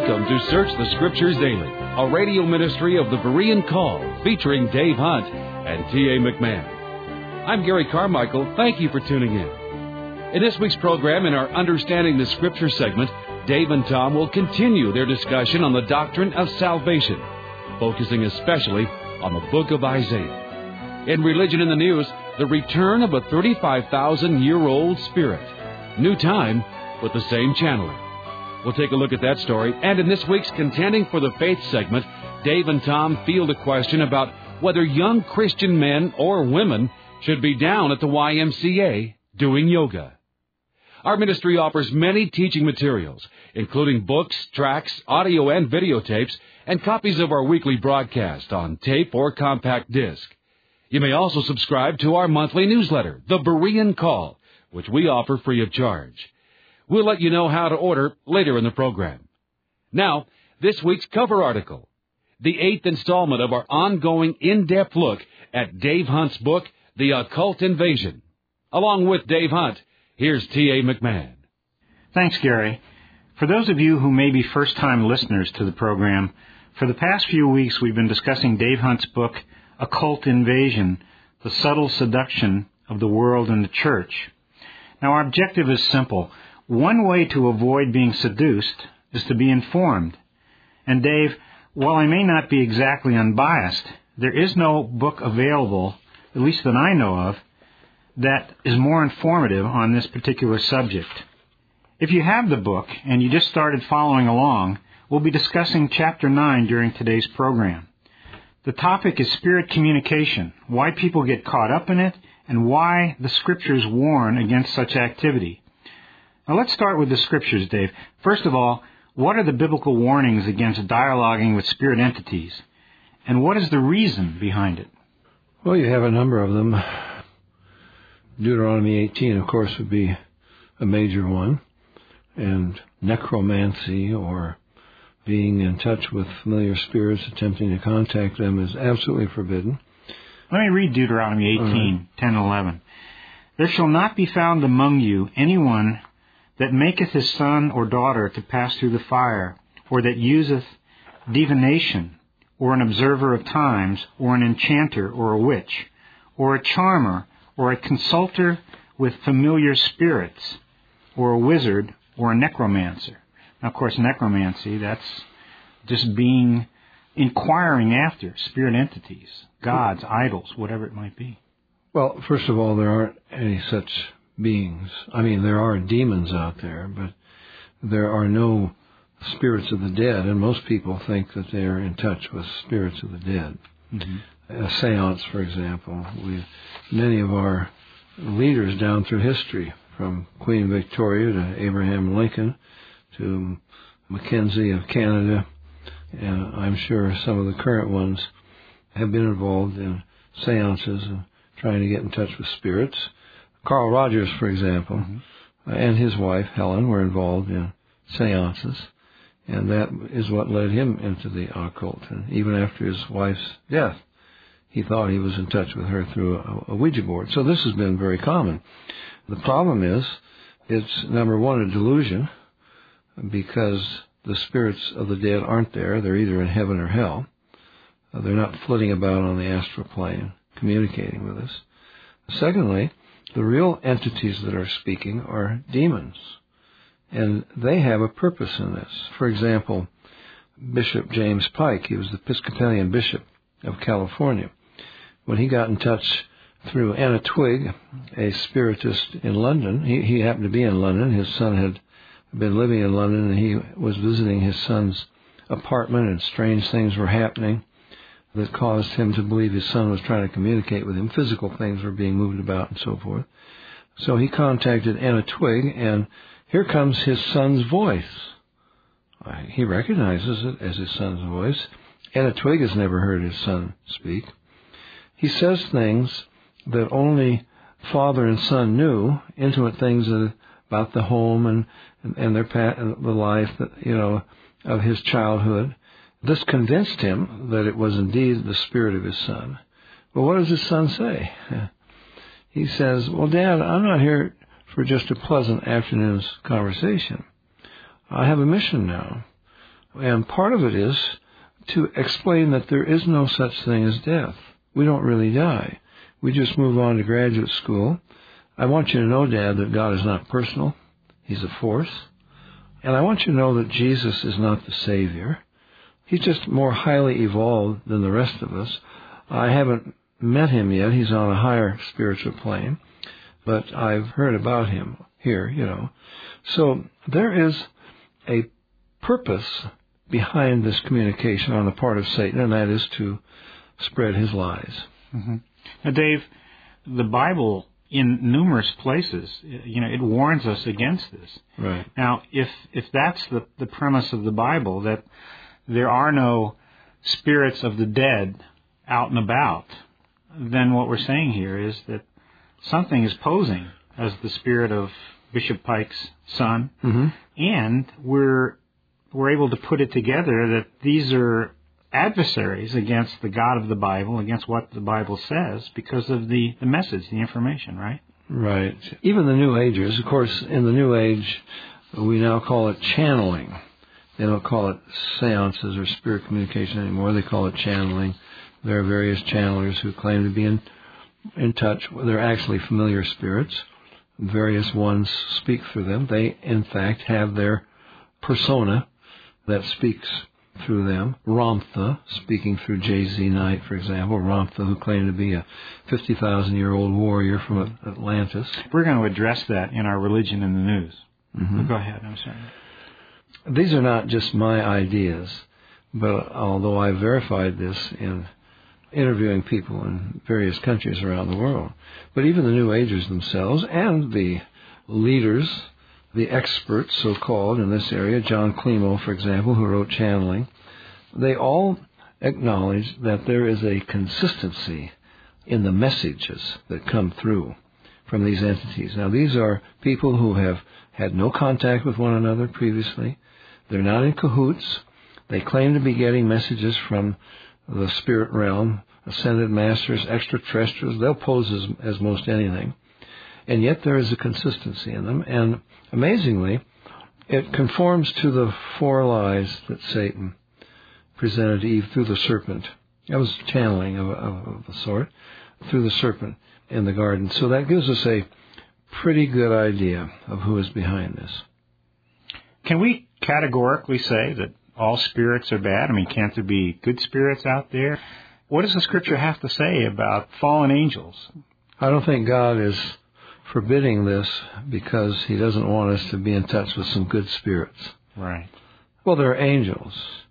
Welcome to Search the Scriptures Daily, a radio ministry of the Berean Call, featuring Dave Hunt and T.A. McMahon. I'm Gary Carmichael. Thank you for tuning in. In this week's program, in our Understanding the Scripture segment, Dave and Tom will continue their discussion on the doctrine of salvation, focusing especially on the book of Isaiah. In Religion in the News, the return of a 35,000-year-old spirit. New time with the same channeler. We'll take a look at that story. And in this week's Contending for the Faith segment, Dave and Tom field a question about whether young Christian men or women should be down at the YMCA doing yoga. Our ministry offers many teaching materials, including books, tracts, audio and videotapes, and copies of our weekly broadcast on tape or compact disc. You may also subscribe to our monthly newsletter, The Berean Call, which we offer free of charge. We'll let you know how to order later in the program. Now, this week's cover article, the 8th installment of our ongoing in-depth look at Dave Hunt's book, The Occult Invasion. Along with Dave Hunt, here's T.A. McMahon. Thanks, Gary. For those of you who may be first-time listeners to the program, for the past few weeks we've been discussing Dave Hunt's book, Occult Invasion, The Subtle Seduction of the World and the Church. Now, our objective is simple. One way to avoid being seduced is to be informed. And Dave, while I may not be exactly unbiased, there is no book available, at least that I know of, that is more informative on this particular subject. If you have the book and you just started following along, we'll be discussing Chapter 9 during today's program. The topic is spirit communication, why people get caught up in it, and why the Scriptures warn against such activity. Now let's start with the Scriptures, Dave. First of all, what are the biblical warnings against dialoguing with spirit entities? And what is the reason behind it? Well, you have a number of them. Deuteronomy 18, of course, would be a major one. And necromancy, or being in touch with familiar spirits, attempting to contact them, is absolutely forbidden. Let me read Deuteronomy 18, 10 and 11. There shall not be found among you anyone that maketh his son or daughter to pass through the fire, or that useth divination, or an observer of times, or an enchanter, or a witch, or a charmer, or a consulter with familiar spirits, or a wizard, or a necromancer. Now, of course, necromancy, that's just inquiring after spirit entities, gods, idols, whatever it might be. Well, first of all, there aren't any such beings. I mean, there are demons out there, but there are no spirits of the dead, and most people think that they are in touch with spirits of the dead. Mm-hmm. A seance, for example. Many of our leaders down through history, from Queen Victoria to Abraham Lincoln to Mackenzie of Canada, and I'm sure some of the current ones have been involved in seances and trying to get in touch with spirits. Carl Rogers, for example, and his wife, Helen, were involved in seances, and that is what led him into the occult. And even after his wife's death, he thought he was in touch with her through a Ouija board. So this has been very common. The problem is, it's, number one, a delusion, because the spirits of the dead aren't there. They're either in heaven or hell. They're not flitting about on the astral plane, communicating with us. Secondly, the real entities that are speaking are demons, and they have a purpose in this. For example, Bishop James Pike, he was the Episcopalian Bishop of California. When he got in touch through Anna Twigg, a spiritist in London, he happened to be in London. His son had been living in London, and he was visiting his son's apartment, and strange things were happening that caused him to believe his son was trying to communicate with him. Physical things were being moved about and so forth. So he contacted Anna Twigg, and here comes his son's voice. He recognizes it as his son's voice. Anna Twigg has never heard his son speak. He says things that only father and son knew, intimate things about the home and the life that, of his childhood. This convinced him that it was indeed the spirit of his son. Well, what does his son say? He says, well, Dad, I'm not here for just a pleasant afternoon's conversation. I have a mission now. And part of it is to explain that there is no such thing as death. We don't really die. We just move on to graduate school. I want you to know, Dad, that God is not personal. He's a force. And I want you to know that Jesus is not the Savior. He's just more highly evolved than the rest of us. I haven't met him yet. He's on a higher spiritual plane. But I've heard about him here, So there is a purpose behind this communication on the part of Satan, and that is to spread his lies. Mm-hmm. Now, Dave, the Bible, in numerous places, it warns us against this. Right. Now, if that's the premise of the Bible, that there are no spirits of the dead out and about, then what we're saying here is that something is posing as the spirit of Bishop Pike's son, mm-hmm. and we're able to put it together that these are adversaries against the God of the Bible, against what the Bible says, because of the message, the information, right? Right. Even the New Agers, of course, in the New Age, we now call it channeling. They don't call it seances or spirit communication anymore. They call it channeling. There are various channelers who claim to be in touch. They're actually familiar spirits. Various ones speak through them. They, in fact, have their persona that speaks through them. Ramtha, speaking through J.Z. Knight, for example. Ramtha, who claimed to be a 50,000-year-old warrior from Atlantis. We're going to address that in our Religion in the News. Mm-hmm. Go ahead, I'm sorry. These are not just my ideas, but although I verified this in interviewing people in various countries around the world, but even the New Agers themselves and the leaders, the experts, so-called, in this area, John Clemo, for example, who wrote Channeling, they all acknowledge that there is a consistency in the messages that come through from these entities. Now, these are people who have had no contact with one another previously. They're not in cahoots. They claim to be getting messages from the spirit realm, ascended masters, extraterrestrials. They'll pose as most anything. And yet there is a consistency in them. And amazingly, it conforms to the 4 lies that Satan presented to Eve through the serpent. That was channeling of a sort, through the serpent in the garden. So that gives us a pretty good idea of who is behind this. Can we categorically say that all spirits are bad? I mean, can't there be good spirits out there? What does the Scripture have to say about fallen angels? I don't think God is forbidding this because he doesn't want us to be in touch with some good spirits. Right. Well, there are angels,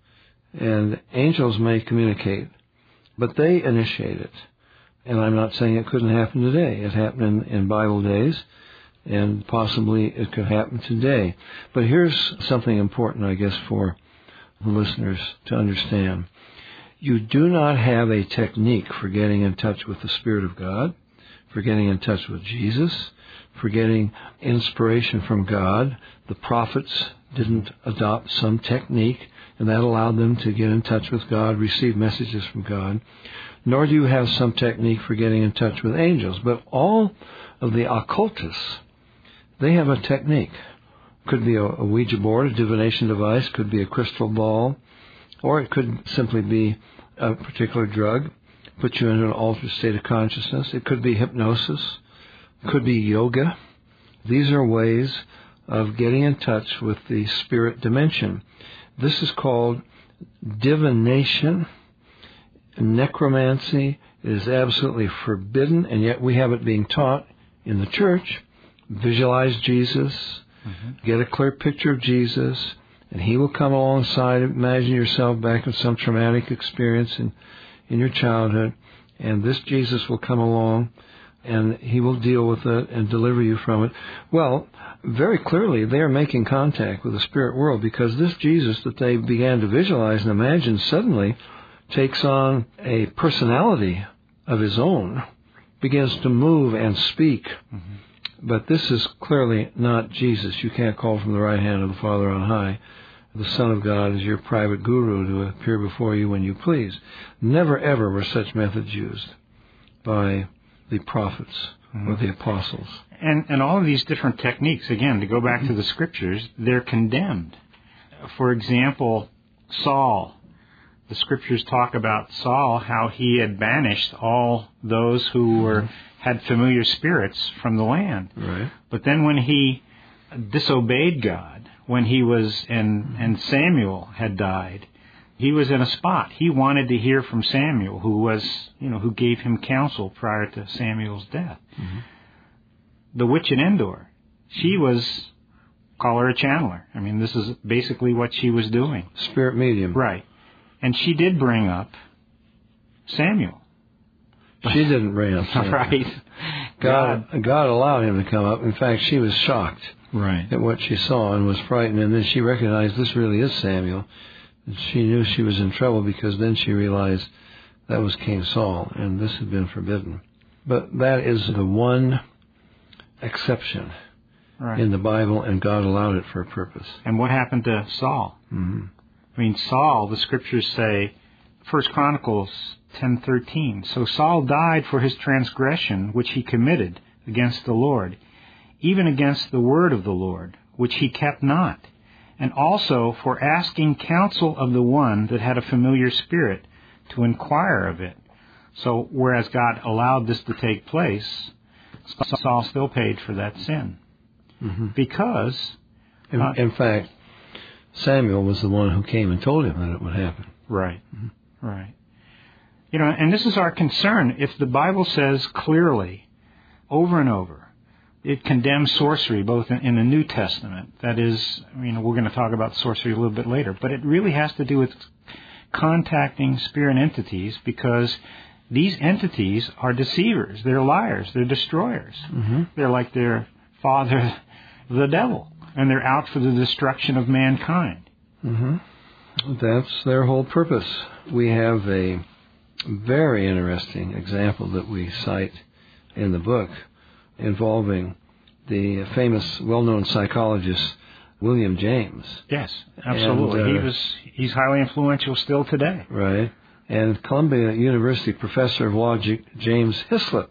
and angels may communicate, but they initiate it. And I'm not saying it couldn't happen today. It happened in Bible days, and possibly it could happen today. But here's something important, I guess, for the listeners to understand. You do not have a technique for getting in touch with the Spirit of God, for getting in touch with Jesus, for getting inspiration from God. The prophets didn't adopt some technique, and that allowed them to get in touch with God, receive messages from God. Nor do you have some technique for getting in touch with angels. But all of the occultists, they have a technique. Could be a Ouija board, a divination device, could be a crystal ball, or it could simply be a particular drug, put you into an altered state of consciousness. It could be hypnosis, it could be yoga. These are ways of getting in touch with the spirit dimension. This is called divination, necromancy. It is absolutely forbidden, and yet we have it being taught in the church. Visualize Jesus, get a clear picture of Jesus, and he will come alongside. Imagine yourself back in some traumatic experience in your childhood, and this Jesus will come along, and he will deal with it and deliver you from it. Well, very clearly, they are making contact with the spirit world, because this Jesus that they began to visualize and imagine suddenly takes on a personality of his own, begins to move and speak. But this is clearly not Jesus. You can't call from the right hand of the Father on high. The Son of God is your private guru to appear before you when you please. Never, ever were such methods used by the prophets or the apostles. And all of these different techniques, again, to go back to the Scriptures, they're condemned. For example, Saul. The scriptures talk about Saul, how he had banished all those who had familiar spirits from the land. Right. But then when he disobeyed God, when he was and Samuel had died, he was in a spot. He wanted to hear from Samuel, who gave him counsel prior to Samuel's death. Mm-hmm. The witch at Endor, she was, call her a channeler. I mean, this is basically what she was doing. Spirit medium. Right. And she did bring up Samuel. She didn't bring up Samuel. Right. God allowed him to come up. In fact, she was shocked at what she saw and was frightened. And then she recognized this really is Samuel. And she knew she was in trouble because then she realized that was King Saul and this had been forbidden. But that is the one exception in the Bible, and God allowed it for a purpose. And what happened to Saul? Mm-hmm. I mean, Saul, the scriptures say, 1 Chronicles 10:13, so Saul died for his transgression which he committed against the Lord, even against the word of the Lord, which he kept not, and also for asking counsel of the one that had a familiar spirit to inquire of it. So whereas God allowed this to take place, Saul still paid for that sin. Mm-hmm. Because... in fact, Samuel was the one who came and told him that it would happen. Right, right. You know, and this is our concern. If the Bible says clearly, over and over, it condemns sorcery, both in the New Testament. That is, we're going to talk about sorcery a little bit later, but it really has to do with contacting spirit entities, because these entities are deceivers. They're liars. They're destroyers. Mm-hmm. They're like their father, the devil. And they're out for the destruction of mankind. Mm-hmm. That's their whole purpose. We have a very interesting example that we cite in the book involving the famous, well-known psychologist William James. Yes, absolutely. And, he's highly influential still today. Right. And Columbia University professor of law James Hislop,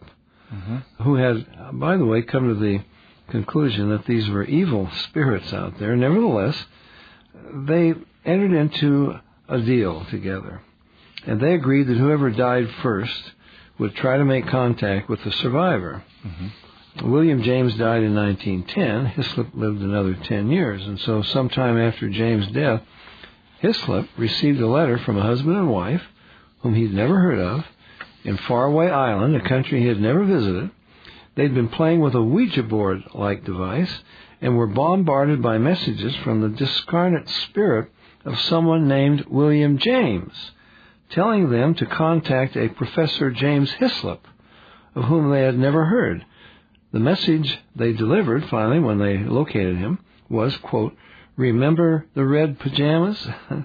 who had, by the way, come to the conclusion that these were evil spirits out there. Nevertheless, they entered into a deal together, and they agreed that whoever died first would try to make contact with the survivor. Mm-hmm. William James died in 1910. Hislop lived another 10 years, and so sometime after James' death, Hislop received a letter from a husband and wife whom he'd never heard of in Faraway Island, a country he had never visited. They'd been playing with a Ouija board-like device and were bombarded by messages from the discarnate spirit of someone named William James, telling them to contact a Professor James Hislop, of whom they had never heard. The message they delivered, finally, when they located him, was, quote, "Remember the red pajamas?"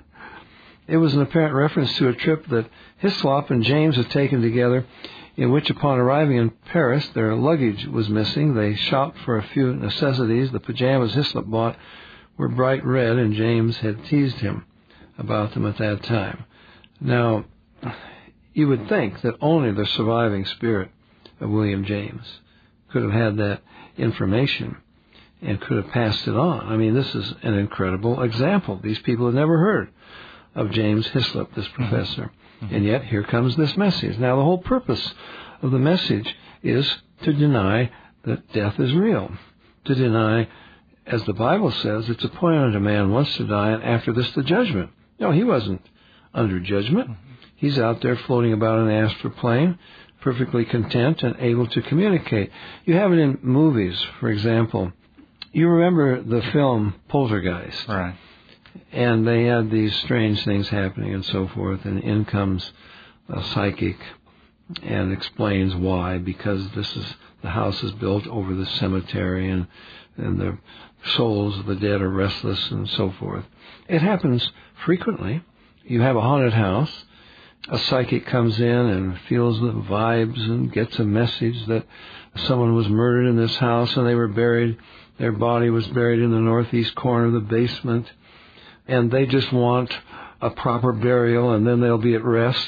It was an apparent reference to a trip that Hislop and James had taken together, in which, upon arriving in Paris, their luggage was missing. They shopped for a few necessities. The pajamas Hislop bought were bright red, and James had teased him about them at that time. Now, you would think that only the surviving spirit of William James could have had that information and could have passed it on. I mean, this is an incredible example. These people had never heard of James Hislop, this professor. Mm-hmm. And yet, here comes this message. Now, the whole purpose of the message is to deny that death is real. To deny, as the Bible says, it's appointed unto man once to die, and after this the judgment. No, he wasn't under judgment. Mm-hmm. He's out there floating about an astral plane, perfectly content and able to communicate. You have it in movies, for example. You remember the film Poltergeist. Right. And they had these strange things happening and so forth, and in comes a psychic and explains why, because the house is built over the cemetery, and the souls of the dead are restless and so forth. It happens frequently. You have a haunted house, a psychic comes in and feels the vibes and gets a message that someone was murdered in this house and they were buried, their body was buried in the northeast corner of the basement, and they just want a proper burial, and then they'll be at rest.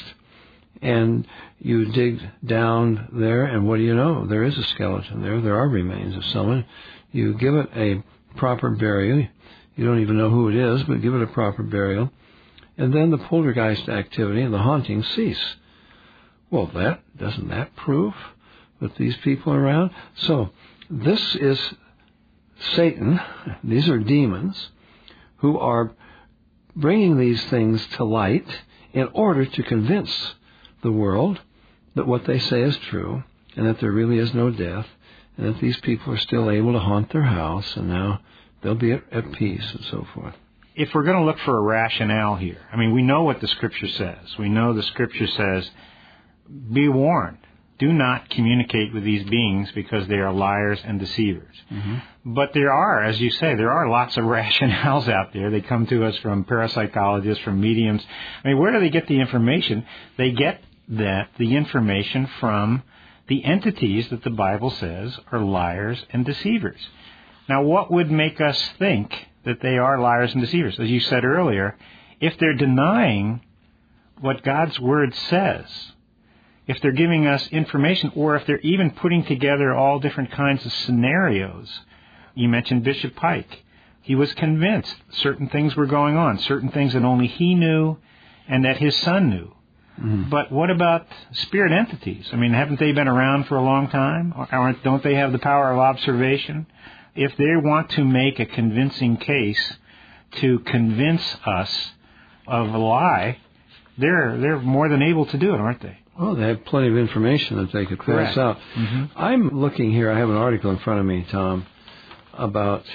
And you dig down there, and what do you know? There is a skeleton there. There are remains of someone. You give it a proper burial. You don't even know who it is, but give it a proper burial. and then the poltergeist activity and the hauntings cease. Well, doesn't that prove that these people are around? So this is Satan. These are demons who are bringing these things to light in order to convince the world that what they say is true and that there really is no death and that these people are still able to haunt their house and now they'll be at peace and so forth. If we're going to look for a rationale here, I mean, we know what the Scripture says. We know the Scripture says, be warned. Do not communicate with these beings because they are liars and deceivers. Mm-hmm. But there are, as you say, there are lots of rationales out there. They come to us from parapsychologists, from mediums. I mean, where do they get the information? They get the information from the entities that the Bible says are liars and deceivers. Now, what would make us think that they are liars and deceivers? As you said earlier, if they're denying what God's Word says, if they're giving us information, or if they're even putting together all different kinds of scenarios. You mentioned Bishop Pike. He was convinced certain things were going on, certain things that only he knew and that his son knew. Mm-hmm. But what about spirit entities? I mean, haven't they been around for a long time? Don't they have the power of observation? If they want to make a convincing case to convince us of a lie, they're more than able to do it, aren't they? Well, they have plenty of information that they could pass out. Mm-hmm. I'm looking here, I have an article in front of me, Tom, about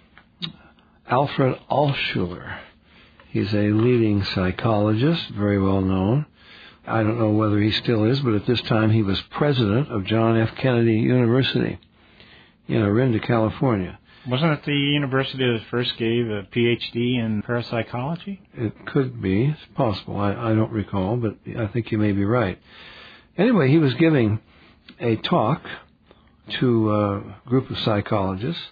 Alfred Altshuler. He's a leading psychologist, very well known. I don't know whether he still is, but at this time he was president of John F. Kennedy University in Orinda, California. Wasn't it the university that first gave a Ph.D. in parapsychology? It could be. It's possible. I don't recall, but I think you may be right. Anyway, he was giving a talk to a group of psychologists.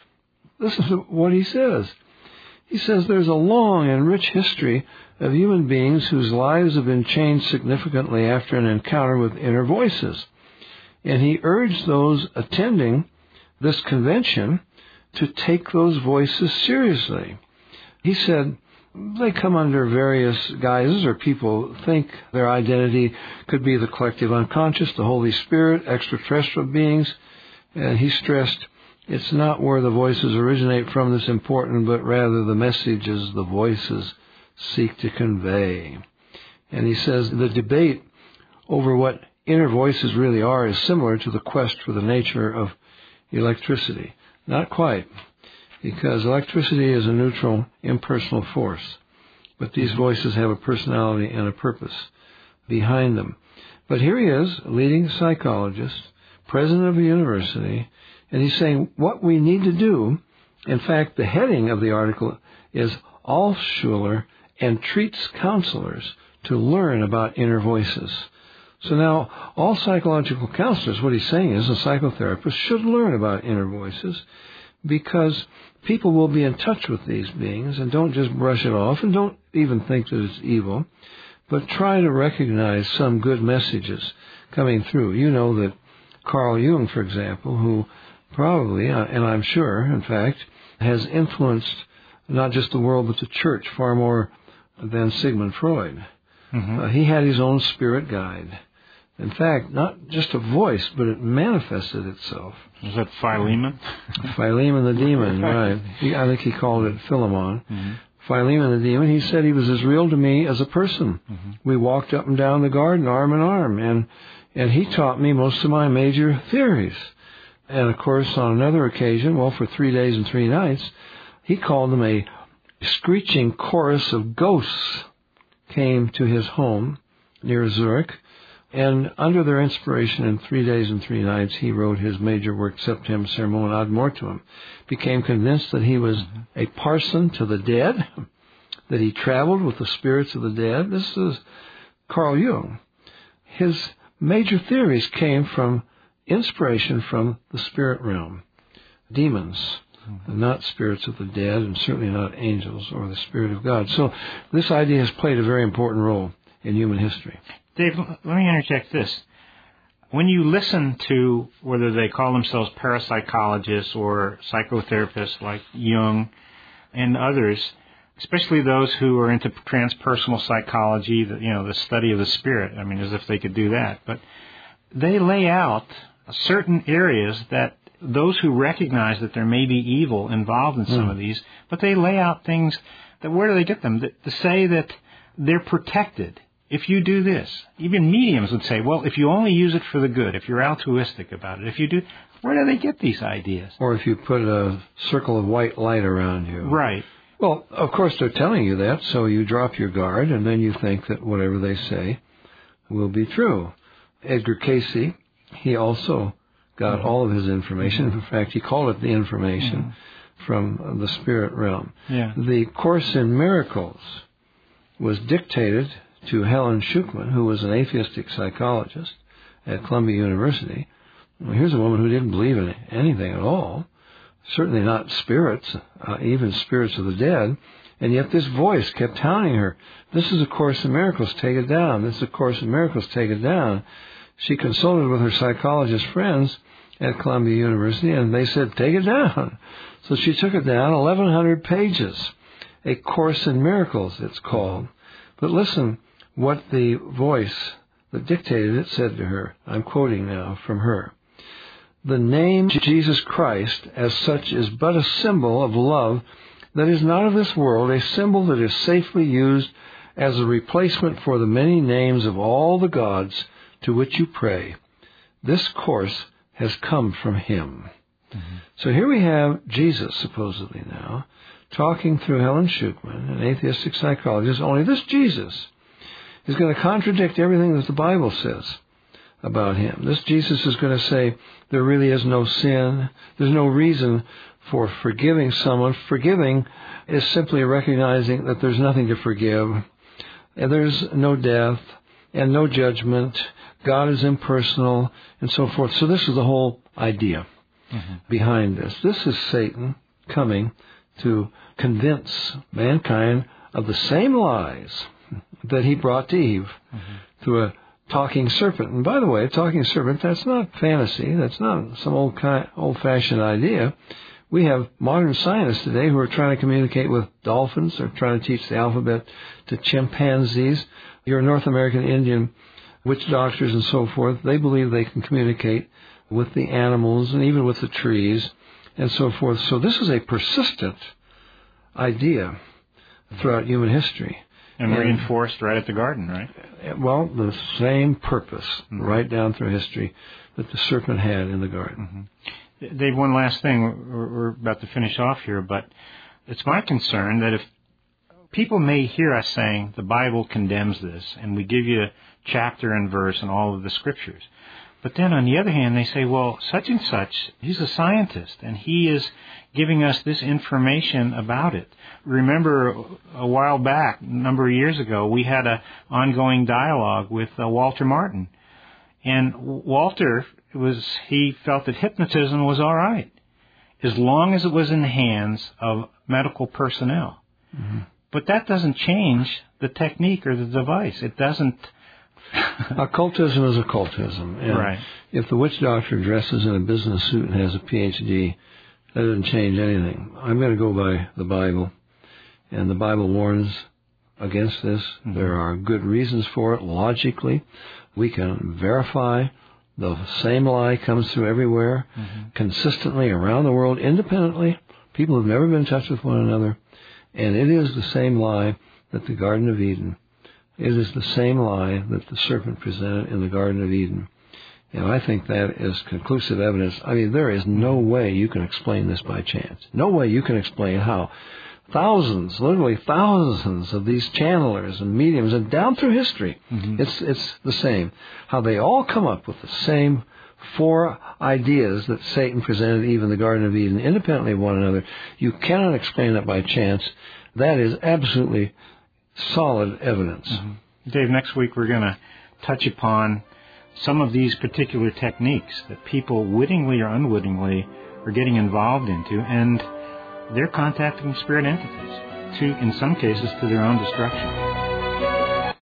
Listen to what he says. He says there's a long and rich history of human beings whose lives have been changed significantly after an encounter with inner voices. And he urged those attending this convention to take those voices seriously. He said they come under various guises, or people think their identity could be the collective unconscious, the Holy Spirit, extraterrestrial beings. And he stressed it's not where the voices originate from that's important, but rather the messages the voices seek to convey. And he says the debate over what inner voices really are is similar to the quest for the nature of electricity. Not quite, because electricity is a neutral, impersonal force. But these voices have a personality and a purpose behind them. But here he is, a leading psychologist, president of a university, and he's saying what we need to do, in fact, the heading of the article is Altshuler entreats counselors to learn about inner voices. So now, all psychological counselors, what he's saying is a psychotherapist should learn about inner voices because people will be in touch with these beings and don't just brush it off and don't even think that it's evil, but try to recognize some good messages coming through. You know that Carl Jung, for example, who probably, and I'm sure, in fact, has influenced not just the world but the church far more than Sigmund Freud. Mm-hmm. He had his own spirit guide. In fact, not just a voice, but it manifested itself. Was that Philemon? Philemon the demon, right. I think he called it Philemon. Mm-hmm. Philemon the demon, he said he was as real to me as a person. Mm-hmm. We walked up and down the garden arm in arm, and he taught me most of my major theories. And, of course, on another occasion, for 3 days and 3 nights, he called them a screeching chorus of ghosts came to his home near Zurich. And under their inspiration, in 3 days and 3 nights, he wrote his major work, Septem Sermon ad Mortuum. Became convinced that he was a parson to the dead, that he traveled with the spirits of the dead. This is Carl Jung. His major theories came from inspiration from the spirit realm, demons, not spirits of the dead, and certainly not angels or the Spirit of God. So this idea has played a very important role in human history. Dave, let me interject this. When you listen to whether they call themselves parapsychologists or psychotherapists like Jung and others, especially those who are into transpersonal psychology, the study of the spirit. I mean, as if they could do that. But they lay out certain areas that those who recognize that there may be evil involved in some of these, but they lay out things that, where do they get them? To say that they're protected if you do this. Even mediums would say, well, if you only use it for the good, if you're altruistic about it, if you do, where do they get these ideas? Or if you put a circle of white light around you. Right. Well, of course they're telling you that, so you drop your guard, and then you think that whatever they say will be true. Edgar Cayce, he also got all of his information. In fact, he called it the information from the spirit realm. Yeah. The Course in Miracles was dictated to Helen Schucman, who was an atheistic psychologist at Columbia University. Well, here's a woman who didn't believe in anything at all, certainly not spirits, even spirits of the dead, and yet this voice kept hounding her. This is a Course in Miracles, take it down. This is a Course in Miracles, take it down. She consulted with her psychologist friends at Columbia University, and they said, take it down. So she took it down, 1,100 pages. A Course in Miracles, it's called. But listen what the voice that dictated it said to her. I'm quoting now from her. The name Jesus Christ as such is but a symbol of love that is not of this world, a symbol that is safely used as a replacement for the many names of all the gods to which you pray. This course has come from him. Mm-hmm. So here we have Jesus, supposedly now, talking through Helen Schucman, an atheistic psychologist, only this Jesus is going to contradict everything that the Bible says about him. This Jesus is going to say there really is no sin. There's no reason for forgiving someone. Forgiving is simply recognizing that there's nothing to forgive. And there's no death and no judgment. God is impersonal and so forth. So this is the whole idea behind this. This is Satan coming to convince mankind of the same lies that he brought to Eve through a talking serpent. And by the way, a talking serpent, that's not fantasy. That's not some old-fashioned idea. We have modern scientists today who are trying to communicate with dolphins. They're trying to teach the alphabet to chimpanzees. Your North American Indian witch doctors and so forth, they believe they can communicate with the animals and even with the trees and so forth. So this is a persistent idea throughout human history. And reinforced right at the garden, right? Well, the same purpose right down through history that the serpent had in the garden. Dave, one last thing. We're about to finish off here, but it's my concern that if people may hear us saying the Bible condemns this, and we give you chapter and verse and all of the scriptures, but then on the other hand, they say, well, such and such, he's a scientist, and he is giving us this information about it. Remember, a while back, a number of years ago, we had an ongoing dialogue with Walter Martin. And Walter, he felt that hypnotism was all right, as long as it was in the hands of medical personnel. But that doesn't change the technique or the device. It doesn't... Occultism is occultism. And right. If the witch doctor dresses in a business suit and has a PhD, that doesn't change anything. I'm going to go by the Bible, and the Bible warns against this. There are good reasons for it. Logically, we can verify the same lie comes through everywhere, consistently around the world, independently. People have never been in touch with one another, and it is the same lie that the Garden of Eden. It is the same lie that the serpent presented in the Garden of Eden. And I think that is conclusive evidence. I mean, there is no way you can explain this by chance. No way you can explain how thousands, literally thousands of these channelers and mediums, and down through history, it's the same. How they all come up with the same four ideas that Satan presented even in the Garden of Eden, independently of one another. You cannot explain that by chance. That is absolutely solid evidence. Dave, next week we're going to touch upon some of these particular techniques that people wittingly or unwittingly are getting involved into, and they're contacting spirit entities, in some cases, to their own destruction.